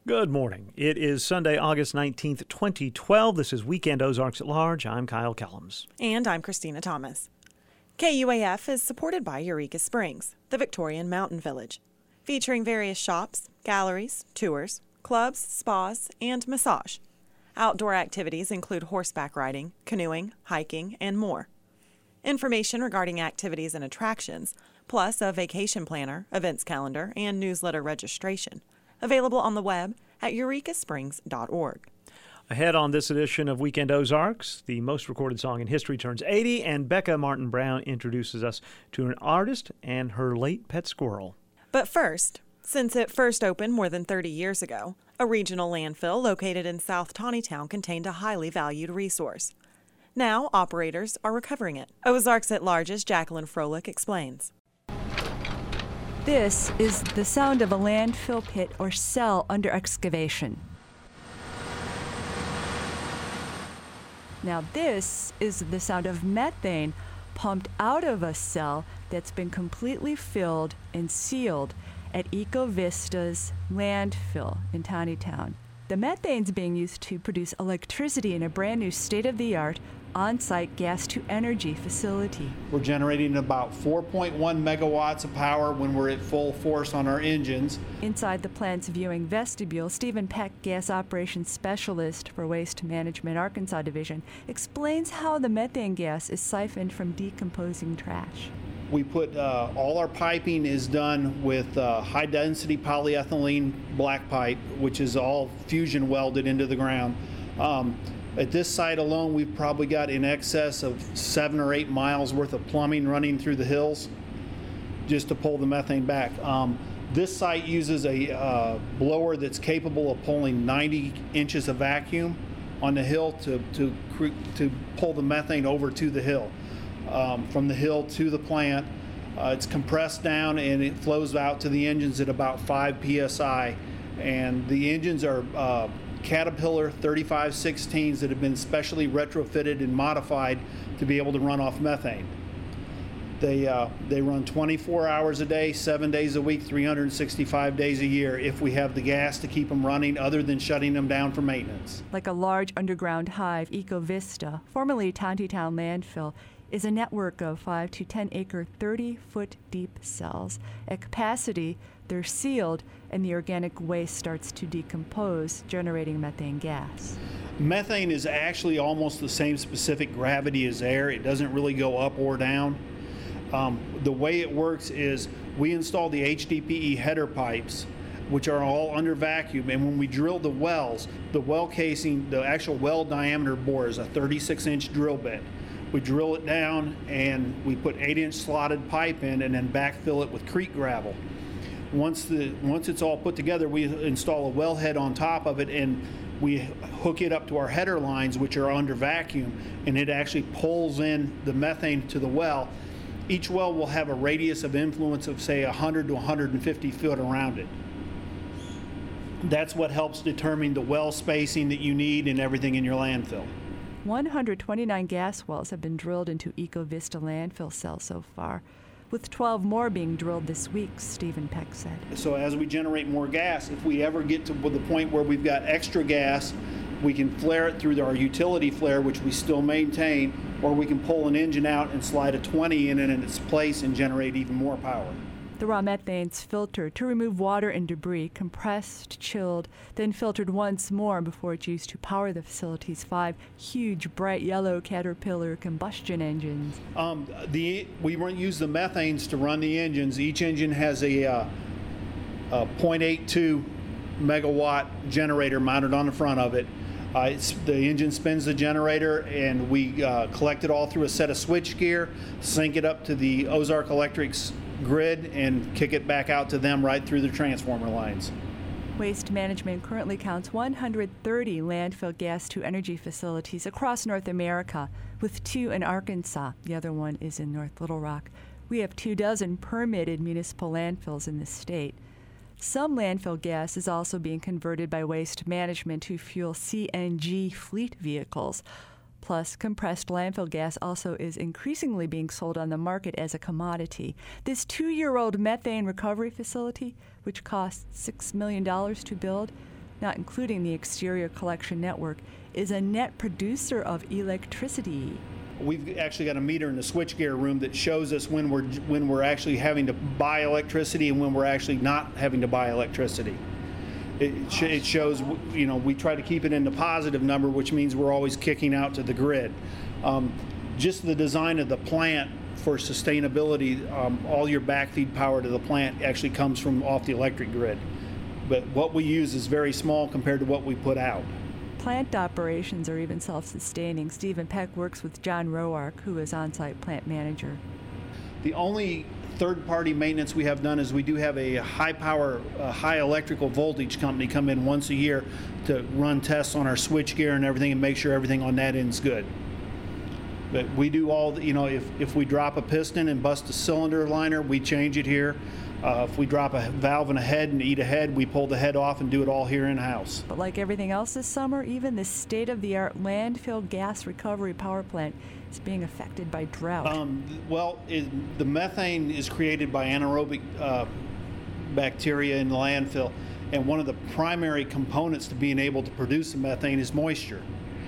Good morning. It is Sunday, August 19th, 2012. This is Weekend Ozarks at Large. I'm Kyle Kellums. And I'm Christina Thomas. KUAF is supported by Eureka Springs, the Victorian mountain village, featuring various shops, galleries, tours, clubs, spas, and massage. Outdoor activities include horseback riding, canoeing, hiking, and more. Information regarding activities and attractions, plus a vacation planner, events calendar, and newsletter registration, available on the web at eurekasprings.org. Ahead on this edition of Weekend Ozarks, the most recorded song in history turns 80, and Becca Martin Brown introduces us to an artist and her late pet squirrel. But first, since it first opened more than 30 years ago, a regional landfill located in South Taneytown contained a highly valued resource. Now, operators are recovering it. Ozarks at Large's Jacqueline Froelich explains. This is the sound of a landfill pit or cell under excavation. Now this is the sound of methane pumped out of a cell that's been completely filled and sealed at EcoVista's landfill in Taneytown. The methane's being used to produce electricity in a brand new state-of-the-art on-site gas-to-energy facility. We're generating about 4.1 megawatts of power when we're at full force on our engines. Inside the plant's viewing vestibule, Stephen Peck, Gas Operations Specialist for Waste Management Arkansas Division, explains how the methane gas is siphoned from decomposing trash. We put all our piping is done with high-density polyethylene black pipe, which is all fusion welded into the ground. At this site alone, we've probably got in excess of 7 or 8 miles worth of plumbing running through the hills just to pull the methane back. This site uses a blower that's capable of pulling 90 inches of vacuum on the hill to pull the methane over to the hill. From the hill to the plant, it's compressed down and it flows out to the engines at about 5 psi. And the engines are Caterpillar 3516s that have been specially retrofitted and modified to be able to run off methane. They run 24 hours a day, 7 days a week, 365 days a year if we have the gas to keep them running other than shutting them down for maintenance. Like a large underground hive, EcoVista, formerly Taneytown Landfill, is a network of 5 to 10 acre, 30-foot deep cells. At capacity, they're sealed and the organic waste starts to decompose, generating methane gas. Methane is actually almost the same specific gravity as air. It doesn't really go up or down. The way it works is we install the HDPE header pipes, which are all under vacuum, and when we drill the wells, the well casing, the actual well diameter bore is a 36-inch drill bit. We drill it down and we put 8-inch slotted pipe in and then backfill it with creek gravel. Once it's all put together, we install a wellhead on top of it and we hook it up to our header lines, which are under vacuum, and it actually pulls in the methane to the well. Each well will have a radius of influence of, say, 100 to 150 foot around it. That's what helps determine the well spacing that you need and everything in your landfill. 129 gas wells have been drilled into EcoVista landfill cells so far, with 12 more being drilled this week, Stephen Peck said. So as we generate more gas, if we ever get to the point where we've got extra gas, we can flare it through our utility flare, which we still maintain, or we can pull an engine out and slide a 20 in its place and generate even more power. The raw methane's filtered to remove water and debris, compressed, chilled, then filtered once more before it's used to power the facility's 5 huge, bright yellow Caterpillar combustion engines. We use the methanes to run the engines. Each engine has a 0.82 megawatt generator mounted on the front of it. The engine spins the generator, and we collect it all through a set of switch gear, sync it up to the Ozark Electric's grid, and kick it back out to them right through the transformer lines. Waste Management currently counts 130 landfill gas-to-energy facilities across North America, with 2 in Arkansas. The other one is in North Little Rock. We have 24 permitted municipal landfills in the state. Some landfill gas is also being converted by Waste Management to fuel CNG fleet vehicles. Plus, compressed landfill gas also is increasingly being sold on the market as a commodity. This 2-year-old methane recovery facility, which cost $6 million to build, not including the exterior collection network, is a net producer of electricity. We've actually got a meter in the switchgear room that shows us when we're actually having to buy electricity and when we're actually not having to buy electricity. It shows, we try to keep it in the positive number, which means we're always kicking out to the grid. Just the design of the plant for sustainability, all your backfeed power to the plant actually comes from off the electric grid. But what we use is very small compared to what we put out. Plant operations are even self-sustaining. Stephen Peck works with John Roark, who is on-site plant manager. The only third-party maintenance we have done is we do have a high-power, high electrical voltage company come in once a year to run tests on our switchgear and everything and make sure everything on that end's good. But we do all, if we drop a piston and bust a cylinder liner, we change it here. If we drop a valve in a head and eat a head, we pull the head off and do it all here in-house. But like everything else this summer, even the state-of-the-art landfill gas recovery power plant is being affected by drought. The methane is created by anaerobic bacteria in the landfill, and one of the primary components to being able to produce the methane is moisture.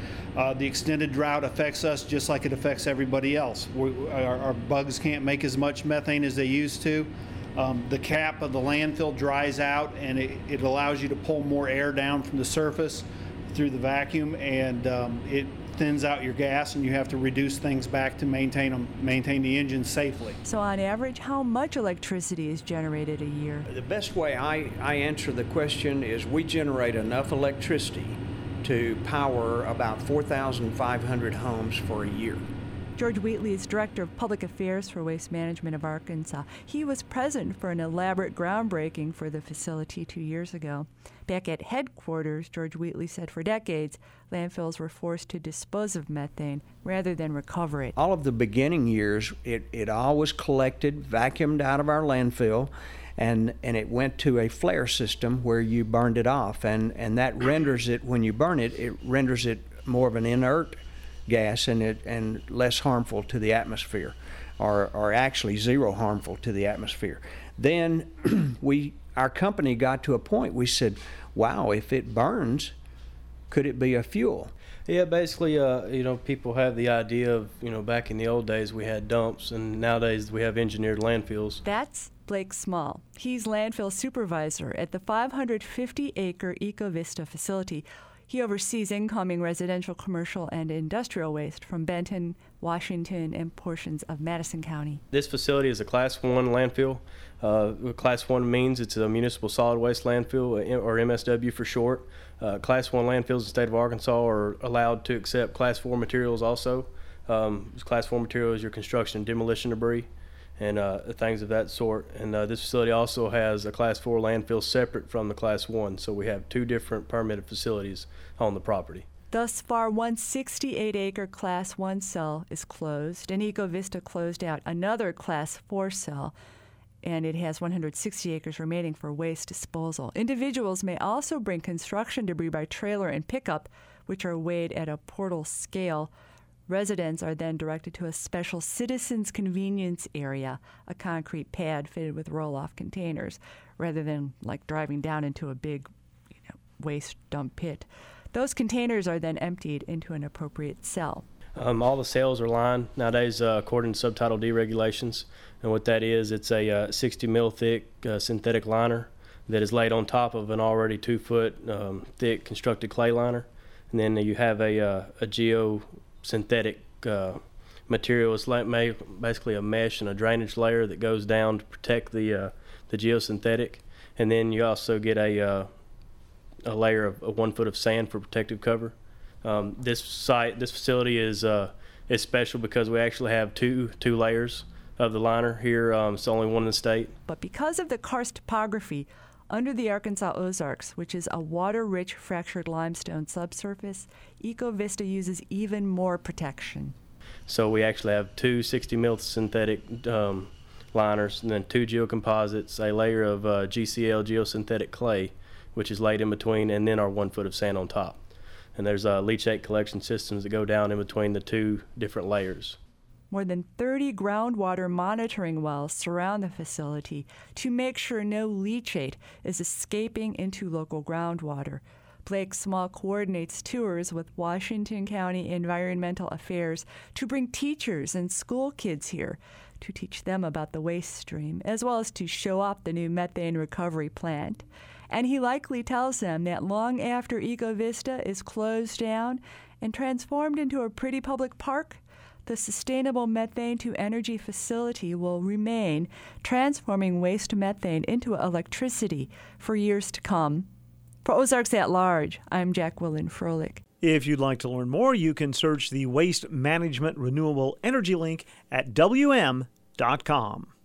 The extended drought affects us just like it affects everybody else. Our bugs can't make as much methane as they used to. The cap of the landfill dries out, and it allows you to pull more air down from the surface through the vacuum, and it thins out your gas, and you have to reduce things back to maintain the engine safely. So on average, how much electricity is generated a year? The best way I answer the question is we generate enough electricity to power about 4,500 homes for a year. George Wheatley is Director of Public Affairs for Waste Management of Arkansas. He was present for an elaborate groundbreaking for the facility 2 years ago. Back at headquarters, George Wheatley said for decades, landfills were forced to dispose of methane rather than recover it. All of the beginning years, it all was collected, vacuumed out of our landfill, and it went to a flare system where you burned it off. And that renders it, when you burn it, it renders it more of an inert gas and less harmful to the atmosphere, or actually zero harmful to the atmosphere. Then our company got to a point, we said, wow, if it burns, could it be a fuel? Yeah, basically, people have the idea of, back in the old days we had dumps, and nowadays we have engineered landfills. That's Blake Small. He's landfill supervisor at the 550-acre Ecovista facility. He oversees incoming residential, commercial, and industrial waste from Benton, Washington, and portions of Madison County. This facility is a Class 1 landfill. Class 1 means it's a municipal solid waste landfill, or MSW for short. Class 1 landfills in the state of Arkansas are allowed to accept Class 4 materials also. Class 4 material is your construction and demolition debris and things of that sort. And this facility also has a Class 4 landfill separate from the Class 1, so we have two different permitted facilities on the property. Thus far, one 68-acre Class 1 cell is closed, and Ecovista closed out another Class 4 cell, and it has 160 acres remaining for waste disposal. Individuals may also bring construction debris by trailer and pickup, which are weighed at a portal scale. Residents are then directed to a special citizens convenience area, a concrete pad fitted with roll-off containers, rather than like driving down into a big waste dump pit. Those containers are then emptied into an appropriate cell. All the cells are lined nowadays according to Subtitle D regulations, and what that is, it's a 60 mil thick synthetic liner that is laid on top of an already 2 foot thick constructed clay liner, and then you have a geosynthetic material. It's like basically a mesh and a drainage layer that goes down to protect the geosynthetic, and then you also get a layer of 1 foot of sand for protective cover. This facility is special because we actually have two layers of the liner here. It's the only one in the state. But because of the karst topography under the Arkansas Ozarks, which is a water-rich fractured limestone subsurface, Ecovista uses even more protection. So we actually have two 60 mil synthetic liners, and then two geocomposites, a layer of GCL geosynthetic clay, which is laid in between, and then our 1 foot of sand on top. And there's leachate collection systems that go down in between the two different layers. More than 30 groundwater monitoring wells surround the facility to make sure no leachate is escaping into local groundwater. Blake Small coordinates tours with Washington County Environmental Affairs to bring teachers and school kids here to teach them about the waste stream, as well as to show off the new methane recovery plant. And he likely tells them that long after Eco Vista is closed down and transformed into a pretty public park, the sustainable methane to energy facility will remain, transforming waste methane into electricity for years to come. For Ozarks at Large, I'm Jacqueline Froelich. If you'd like to learn more, you can search the Waste Management Renewable Energy link at WM.com.